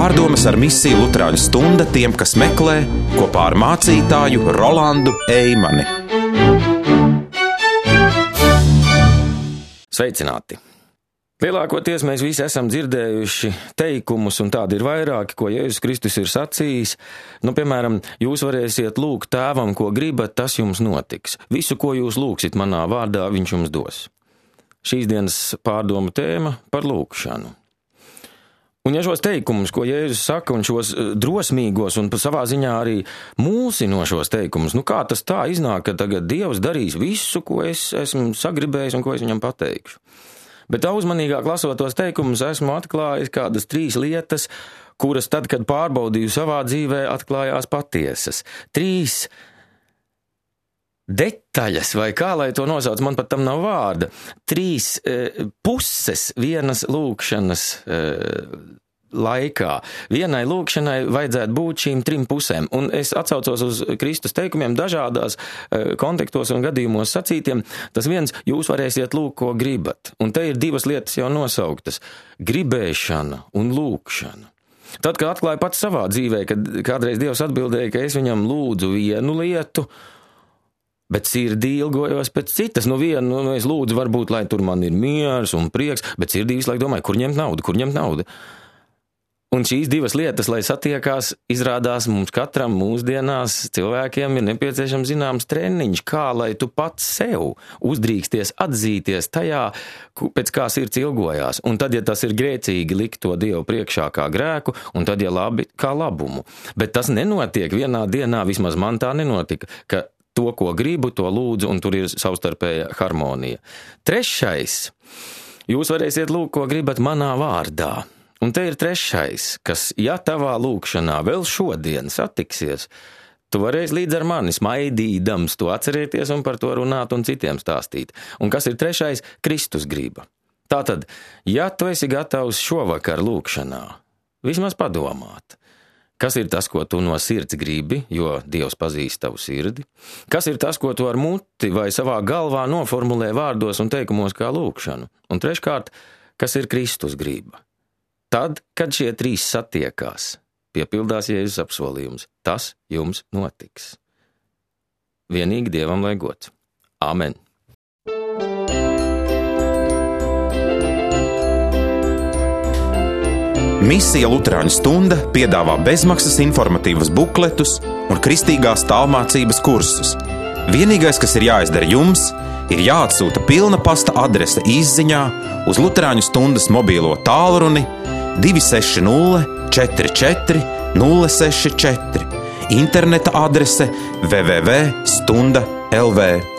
Pārdomas ar misiju Luterāņu stunda tiem, kas meklē, kopā ar mācītāju Rolandu Eimani. Sveicināti! Lielākoties mēs visi esam dzirdējuši teikumus, un tādi ir vairāki, ko Jēzus Kristus ir sacījis. Piemēram, jūs varēsiet lūgt tēvam, ko gribat, tas jums notiks. Visu, ko jūs lūgsit manā vārdā, viņš jums dos. Šīs dienas pārdoma tēma par lūgšanu. Un ja šos teikumus, ko Jēzus saka, un šos drosmīgos un savā ziņā arī mulsinošos teikumus, kā tas tā iznāk, ka tagad Dievs darīs visu, ko es esmu sagribējis un ko es viņam pateikšu. Bet tā uzmanīgāk lasot tos teikumus, esmu atklājis kādas 3 lietas, kuras tad, kad pārbaudīju savā dzīvē, atklājās patiesas. 3 detaļas, vai kā lai to nosauc, man pat tam nav vārda. 3 puses vienas lūgšanas laikā. Vienai lūgšanai vajadzētu būt šīm 3 pusēm. Un es atsaucos uz Kristus teikumiem dažādās kontekstos un gadījumos sacītiem. Tas viens, jūs varēsiet lūgt, ko gribat. Un te ir 2 lietas jau nosauktas. Gribēšana un lūgšana. Tad, kad atklāju pats savā dzīvē, kad kādreiz Dievs atbildēja, ka es viņam lūdzu vienu lietu, bet sirdī ilgojos pēc citas. Vienu es lūdzu, varbūt, lai tur man ir miers un prieks, bet sirdī visu laiku domāju, kur ņemt naudu. Un šīs 2 lietas, lai satiekās, izrādās mums katram mūsdienās cilvēkiem ir nepieciešams zināms treniņš, kā lai tu pats sev uzdrīksties atzīties tajā, pēc kā sirds ilgojās. Un tad, ja tas ir grēcīgi, likt to Dievu priekšā kā grēku, un tad, ja labi, kā labumu. Bet tas nenotiek vienā dienā, vismaz man tā nenotika, ka to, ko gribu, to lūdzu, un tur ir savstarpēja harmonija. 3. Jūs varēsiet lūgt, ko gribat manā vārdā. Un te ir 3, kas, ja tavā lūgšanā vēl šodien satiksies, tu varēsi līdz ar mani smaidīdams to atcerēties un par to runāt un citiem stāstīt. Un kas ir 3? Kristus griba. Tātad, ja tu esi gatavs šovakar lūgšanā, vismaz padomāt, kas ir tas, ko tu no sirds gribi, jo Dievs pazīst tavu sirdi, kas ir tas, ko tu ar muti vai savā galvā noformulē vārdos un teikumos kā lūgšanu, un 3, kas ir Kristus griba. Tad, kad šie 3 satiekās, piepildās Jēzus apsolījums. Tas jums notiks. Vienīgi Dievam lai gods. Āmen. Misija Luterāņu stunda piedāvā bezmaksas informatīvus bukletus un kristīgās tālmācības kursus. Vienīgais, kas ir jāizdara jums, ir jāatsūta pilna pasta adrese izziņā uz Luterāņu stundas mobilo tālruni 260 44 064, interneta adrese www.stunda.lv.